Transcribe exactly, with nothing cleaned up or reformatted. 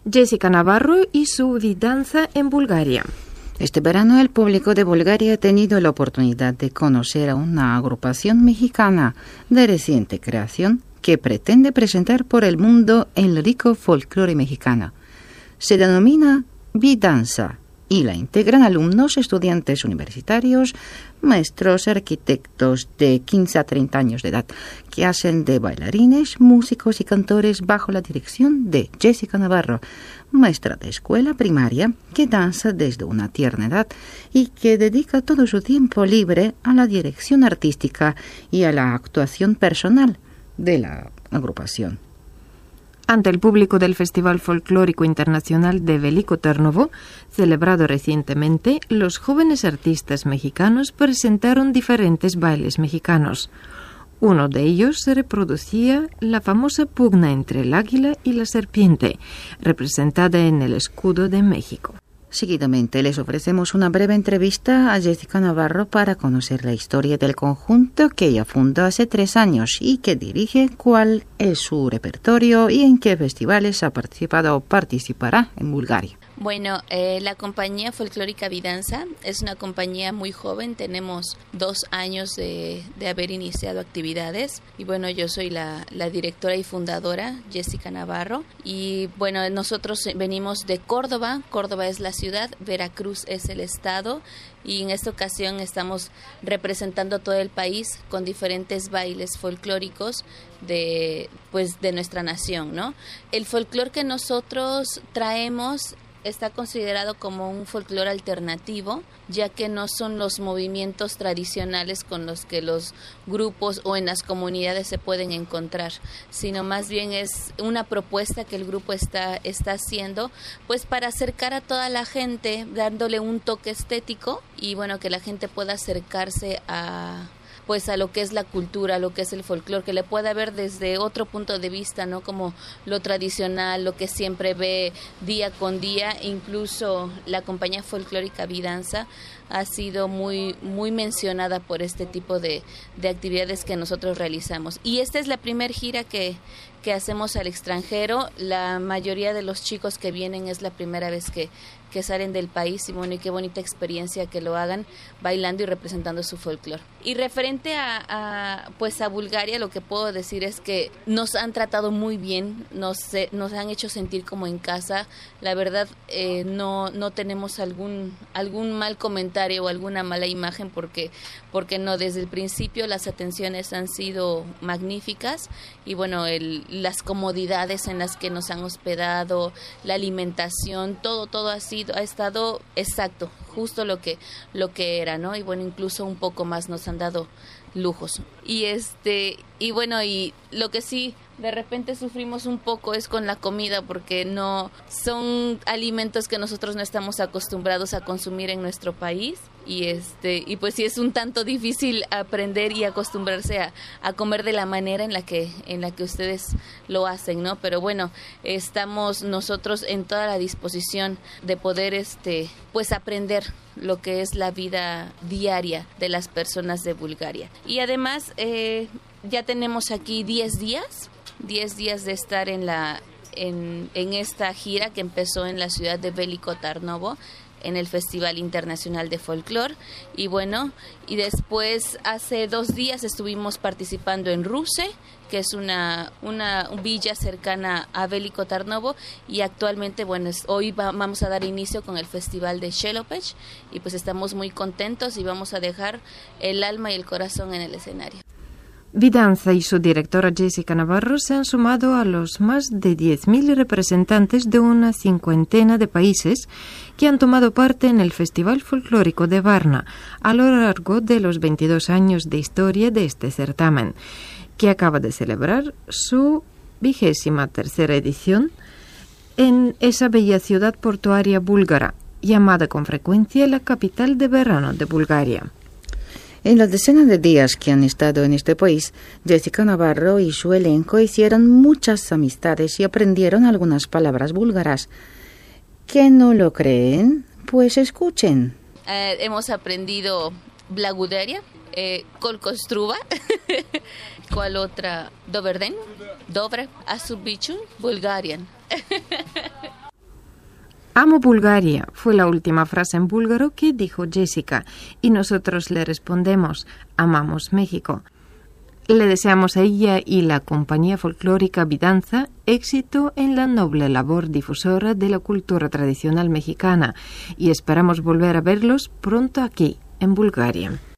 Jessica Navarro y su danza en Bulgaria. Este verano el público de Bulgaria ha tenido la oportunidad de conocer a una agrupación mexicana de reciente creación que pretende presentar por el mundo el rico folclore mexicano. Se denomina Vidanza y la integran alumnos, estudiantes universitarios, maestros, arquitectos de quince a treinta años de edad, que hacen de bailarines, músicos y cantores bajo la dirección de Jessica Navarro, maestra de escuela primaria que danza desde una tierna edad y que dedica todo su tiempo libre a la dirección artística y a la actuación personal de la agrupación. Ante el público del Festival Folclórico Internacional de Veliko Tarnovo, celebrado recientemente, los jóvenes artistas mexicanos presentaron diferentes bailes mexicanos. Uno de ellos se reproducía la famosa pugna entre el águila y la serpiente, representada en el escudo de México. Seguidamente les ofrecemos una breve entrevista a Jessica Navarro para conocer la historia del conjunto que ella fundó hace tres años y que dirige, cuál es su repertorio y en qué festivales ha participado o participará en Bulgaria. Bueno, eh, la compañía folclórica Vidanza es una compañía muy joven, tenemos dos años de, de haber iniciado actividades y bueno, yo soy la, la directora y fundadora, Jessica Navarro, y bueno, nosotros venimos de Córdoba, Córdoba es la ciudad, Veracruz es el estado y en esta ocasión estamos representando todo el país con diferentes bailes folclóricos de, pues, de nuestra nación, ¿no? El folclore que nosotros traemos está considerado como un folclore alternativo, ya que no son los movimientos tradicionales con los que los grupos o en las comunidades se pueden encontrar, sino más bien es una propuesta que el grupo está, está haciendo, pues para acercar a toda la gente, dándole un toque estético y bueno, que la gente pueda acercarse a pues a lo que es la cultura, lo que es el folclore, que le pueda ver desde otro punto de vista, ¿no? Como lo tradicional, lo que siempre ve día con día, incluso la compañía folclórica Vidanza ha sido muy muy mencionada por este tipo de, de actividades que nosotros realizamos. Y esta es la primera gira que, que hacemos al extranjero. La mayoría de los chicos que vienen es la primera vez que, que salen del país y bueno, y qué bonita experiencia que lo hagan bailando y representando su folclore. Y referente a, a pues a Bulgaria, lo que puedo decir es que nos han tratado muy bien, nos, nos han hecho sentir como en casa. La verdad, eh, no, no tenemos algún, algún mal comentario o alguna mala imagen porque, porque no, desde el principio las atenciones han sido magníficas y bueno, el, las comodidades en las que nos han hospedado, la alimentación, todo, todo ha sido, ha estado exacto, justo lo que, lo que era, ¿no? Y bueno, incluso un poco más nos han dado lujos. Y este, y bueno, y lo que sí de repente sufrimos un poco es con la comida porque no son alimentos que nosotros no estamos acostumbrados a consumir en nuestro país y este y pues sí es un tanto difícil aprender y acostumbrarse a, a comer de la manera en la que en la que ustedes lo hacen, ¿no? Pero bueno, estamos nosotros en toda la disposición de poder este pues aprender lo que es la vida diaria de las personas de Bulgaria. Y además eh, ya tenemos aquí diez días diez días de estar en la en, en esta gira que empezó en la ciudad de Veliko Tarnovo en el Festival Internacional de Folclore y bueno, y después hace dos días estuvimos participando en Ruse, que es una una villa cercana a Veliko Tarnovo y actualmente, bueno, es, hoy va, vamos a dar inicio con el Festival de Shelopech y pues estamos muy contentos y vamos a dejar el alma y el corazón en el escenario. Vidanza y su directora Jessica Navarro se han sumado a los más de diez mil representantes de una cincuentena de países que han tomado parte en el Festival Folclórico de Varna a lo largo de los veintidós años de historia de este certamen, que acaba de celebrar su vigésima tercera edición en esa bella ciudad portuaria búlgara, llamada con frecuencia la capital de verano de Bulgaria. En las decenas de días que han estado en este país, Jessica Navarro y su elenco hicieron muchas amistades y aprendieron algunas palabras búlgaras. ¿Que no lo creen? Pues escuchen. Eh, hemos aprendido Blaguderia, eh, Kolkostruva, ¿cuál otra? Doverden, Dobre, Asubichun, Bulgarian. Amo Bulgaria fue la última frase en búlgaro que dijo Jessica y nosotros le respondemos, amamos México. Le deseamos a ella y la compañía folclórica Vidanza éxito en la noble labor difusora de la cultura tradicional mexicana y esperamos volver a verlos pronto aquí, en Bulgaria.